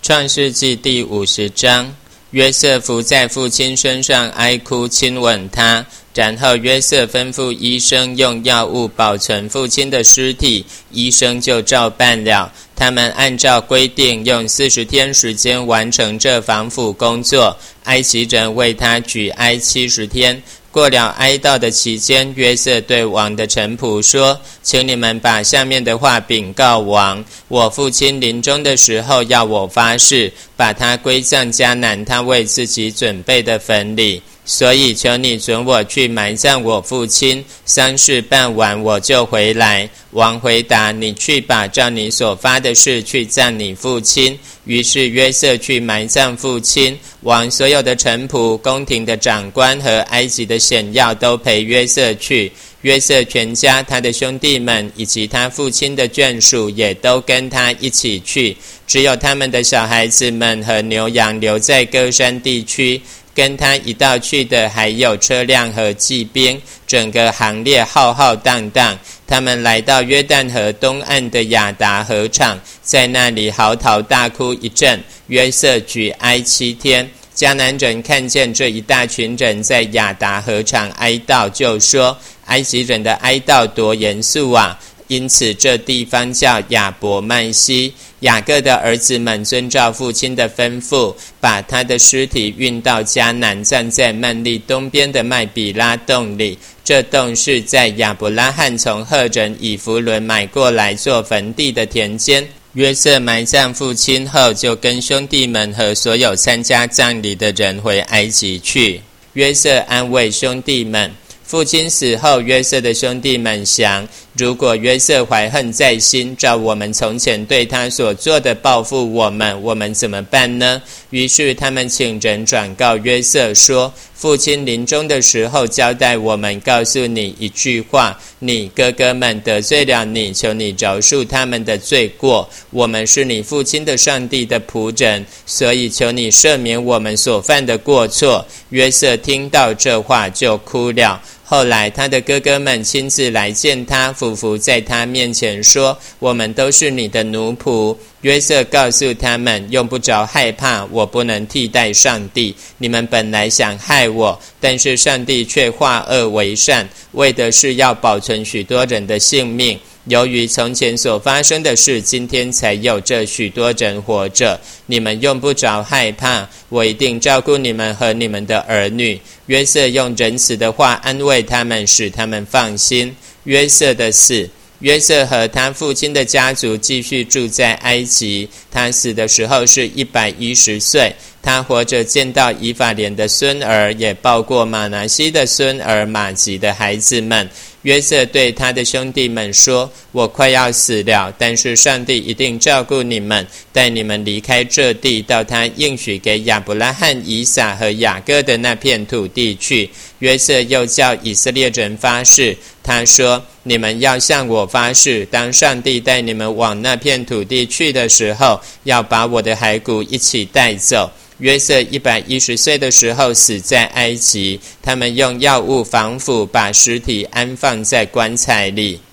创世纪第50章，约瑟伏在父亲身上哀哭，亲吻他。然后约瑟吩咐医生用药物保存父亲的尸体，医生就照办了。他们按照规定用40天时间完成这防腐工作。埃及人为他举哀70天。过了哀悼的期间，约瑟对王的臣仆说：请你们把下面的话禀告王，我父亲临终的时候要我发誓，把他归葬迦南他为自己准备的坟里。所以求你准我去埋葬我父亲，丧事办完我就回来。王回答：你去吧，照你所发的誓去葬你父亲。于是约瑟去埋葬父亲。王所有的臣仆、宫廷的长官和埃及的显要都陪约瑟去。约瑟全家、他的兄弟们以及他父亲的眷属也都跟他一起去，只有他们的小孩子们和牛羊留在歌珊地区。跟他一道去的还有车辆和骑兵，整个行列浩浩荡荡。他们来到约旦河东岸的亚达河场，在那里嚎啕大哭一阵。约瑟举哀7天。迦南人看见这一大群人在亚达河场哀悼，就说：埃及人的哀悼多严肃啊！因此这地方叫亚伯麦西。雅各的儿子们遵照父亲的吩咐，把他的尸体运到迦南，葬在曼利东边的麦比拉洞里。这洞是在亚伯拉罕从赫人以弗伦买过来做坟地的田间。约瑟埋葬父亲后，就跟兄弟们和所有参加葬礼的人回埃及去。约瑟安慰兄弟们。父亲死后，约瑟的兄弟们想，如果约瑟怀恨在心，照我们从前对他所做的报复我们怎么办呢？于是他们请人转告约瑟说：父亲临终的时候交代我们告诉你一句话，你哥哥们得罪了你，求你饶恕他们的罪过。我们是你父亲的上帝的仆人，所以求你赦免我们所犯的过错。约瑟听到这话就哭了。后来他的哥哥们亲自来见他，俯伏在他面前说：我们都是你的奴仆。约瑟告诉他们，用不着害怕，我不能替代上帝。你们本来想害我，但是上帝却化恶为善，为的是要保存许多人的性命。由于从前所发生的事，今天才有这许多人活着。你们用不着害怕，我一定照顾你们和你们的儿女。约瑟用仁慈的话安慰他们，使他们放心。约瑟的死。约瑟和他父亲的家族继续住在埃及。他死的时候是110岁。他活着见到以法莲的孙儿，也抱过马拿西的孙儿马吉的孩子们。约瑟对他的兄弟们说：我快要死了，但是上帝一定照顾你们，带你们离开这地，到他应许给亚伯拉罕、以撒和雅各的那片土地去。约瑟又叫以色列人发誓，他说：你们要向我发誓，当上帝带你们往那片土地去的时候，要把我的骸骨一起带走。约瑟110岁的时候死在埃及，他们用药物防腐，把尸体安放在棺材里。